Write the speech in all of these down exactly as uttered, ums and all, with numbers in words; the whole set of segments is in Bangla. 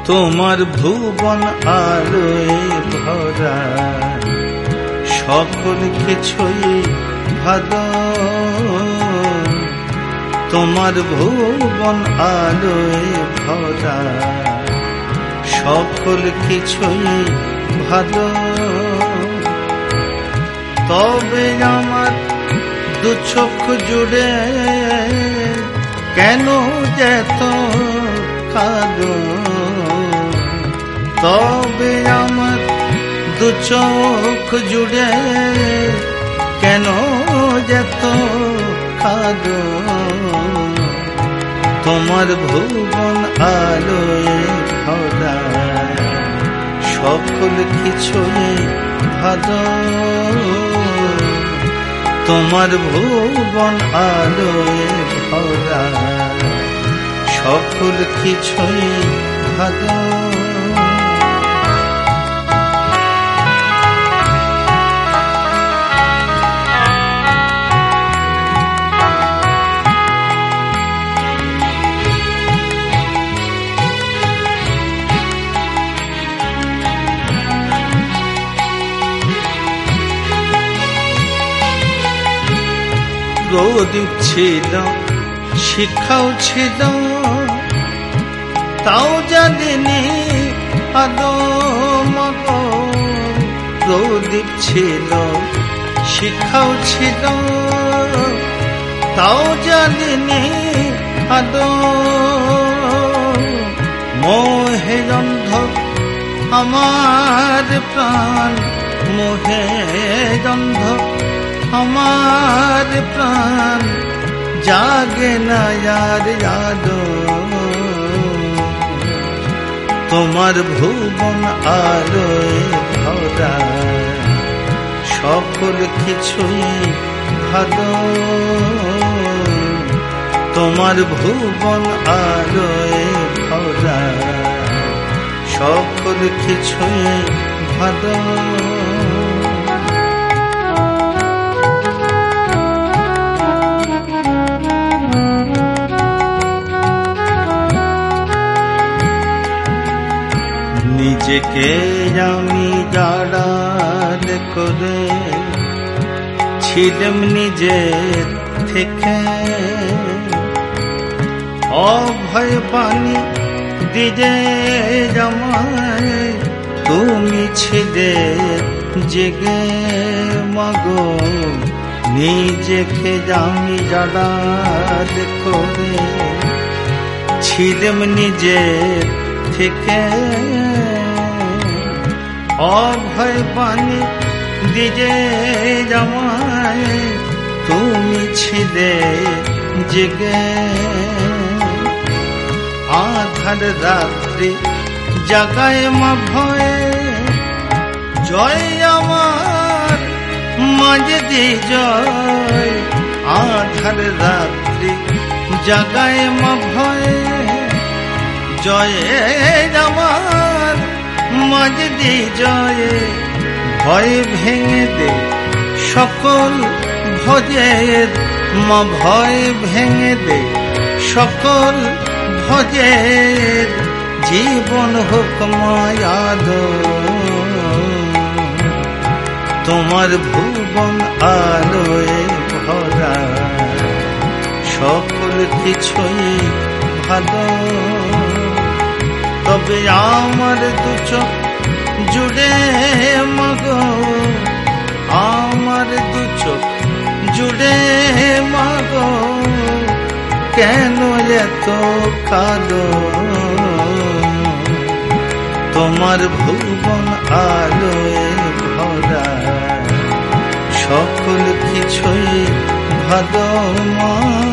তোমার ভুবন আলোয় ভরা, সকল কিছুই ভালো। তোমার ভুবন আলোয় ভরা, সকল কিছুই ভালো। তবে আমার দু চোখ জুড়ে কেন যেত কাঁদো? তবে আমার দু চোখ জুড়ে কেন যেত কাঁদো? তোমার ভুবন আলোয় ভরা, সকল কিছুই ভালো। তোমার ভুবন আলোয় ভরা, সকল কিছুই ভালো। প্রদীপ ছিল, শিক্ষাও ছিল, তাও জানিনি আদো মগো। প্রদীপ ছিল, শিক্ষাও ছিল, তাও জানিনি আদো। মোহে অন্ধ আমার প্রাণ, মোহে অন্ধ আমার প্রাণ, জাগে না यार यादो। তোমার ভুবন আলোয় ভরা, সকল কিছুই ভালো। তোমার ভুবন আলোয় ভরা, সকল কিছুই ভালো। নিজেকে আমি জাড়াল করে ছিলাম নিজের থেকে, অভয় পানি দিলে জামায় তুমি ছিলে জেগে মাগো। নিজেকে আমি জাড়াল করে ছিলাম নিজের থেকে, অভয় পানি দিলে জামায় তুমি ছিলে জেগে। আধার রাত্রি জাগায় মা ভয়ে, জয় আমার মাঝে দি জয়। আধার রাত্রি জাগায় মা ভয়ে, জয় আমার মাঝে দি জয়ে। ভয় ভেঙে দে সকল ভজের মা, ভয় ভেঙে দে সকল ভজের। জীবন হোক মায়াদ, তোমার ভুবন আলোয় ভরা, সকল কিছুই ভালো। তবে আমার দু চোখ জুড়ে মাগো, আমার দু চোখ জুড়ে মাগো, কেন এত কাঁদো? তোমার ভুবন আলোয় ভরা, সকল কিছুই ভালো মা।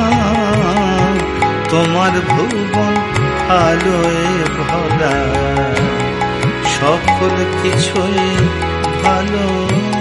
তোমার ভুবন আলোয় ভরা, সকল কিছুই ভালো।